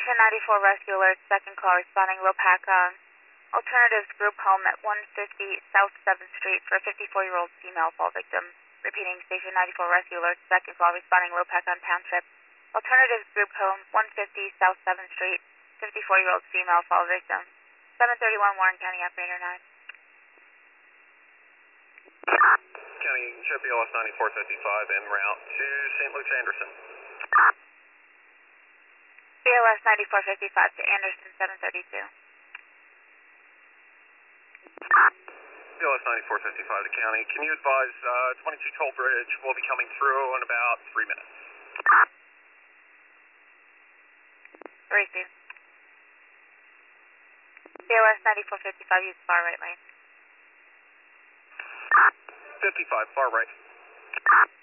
Station 94 Rescue Alert, second call responding Lopakong. Alternatives group home at 150 South 7th Street for a 54-year-old female fall victim. Repeating, Station 94 Rescue Alert, second call responding Lopakong Township. Alternatives group home 150 South 7th Street, 54-year-old female fall victim. 731 Warren County Operator 9. County Ship BLS 9455 en route to St. Luke's Anderson. BLS 9455 to Anderson 732. BLS 9455 to County. Can you advise 22 Toll Bridge will be coming through in about 3 minutes? Receive. BLS 9455 use far right lane. 55, far right.